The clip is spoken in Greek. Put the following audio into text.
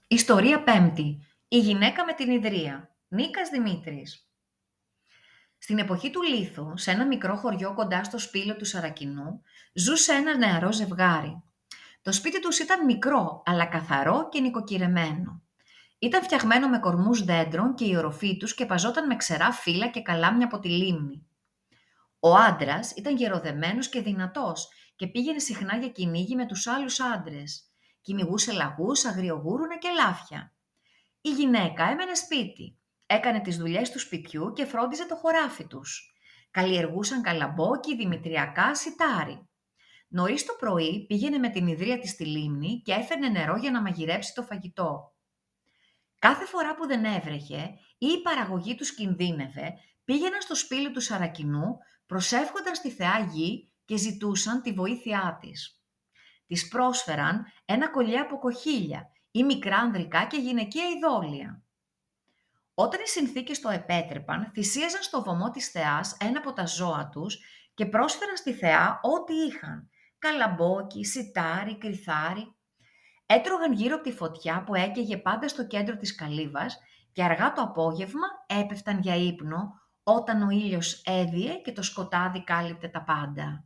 Ιστορία πέμπτη. Η γυναίκα με την ιδρία. Νίκας Δημήτρης. Στην εποχή του Λίθου, σε ένα μικρό χωριό κοντά στο σπήλαιο του Σαρακινού, ζούσε ένα νεαρό ζευγάρι. Το σπίτι τους ήταν μικρό, αλλά καθαρό και νοικοκυρεμένο. Ήταν φτιαγμένο με κορμούς δέντρων και η οροφή τους σκεπαζόταν με ξερά φύλλα και καλάμια από τη λίμνη. Ο άντρας ήταν γεροδεμένος και δυνατός και πήγαινε συχνά για κυνήγι με τους άλλους άντρες. Κυνηγούσε λαγούς, αγριογούρουνα και λάφια. Η γυναίκα έμενε σπίτι. Έκανε τις δουλειές του σπιτιού και φρόντιζε το χωράφι τους. Καλλιεργούσαν καλαμπόκι, δημητριακά, σιτάρι. Νωρίς το πρωί πήγαινε με την ιδρία της στη λίμνη και έφερνε νερό για να μαγειρέψει το φαγητό. Κάθε φορά που δεν έβρεχε ή η παραγωγή τους κινδύνευε, πήγαιναν στο σπήλαιο του Σαρακινού, προσεύχονταν στη Θεά Γη και ζητούσαν τη βοήθειά της. Της πρόσφεραν ένα κολλιέ από κοχύλια ή μικρά ανδρικά και γυναικεία ειδόλια. Όταν οι συνθήκες το επέτρεπαν, θυσίαζαν στο βωμό της θεάς ένα από τα ζώα τους και πρόσφεραν στη θεά ό,τι είχαν. Καλαμπόκι, σιτάρι, κριθάρι. Έτρωγαν γύρω από τη φωτιά που έκαιγε πάντα στο κέντρο της καλύβας και αργά το απόγευμα έπεφταν για ύπνο όταν ο ήλιος έδιε και το σκοτάδι κάλυπτε τα πάντα.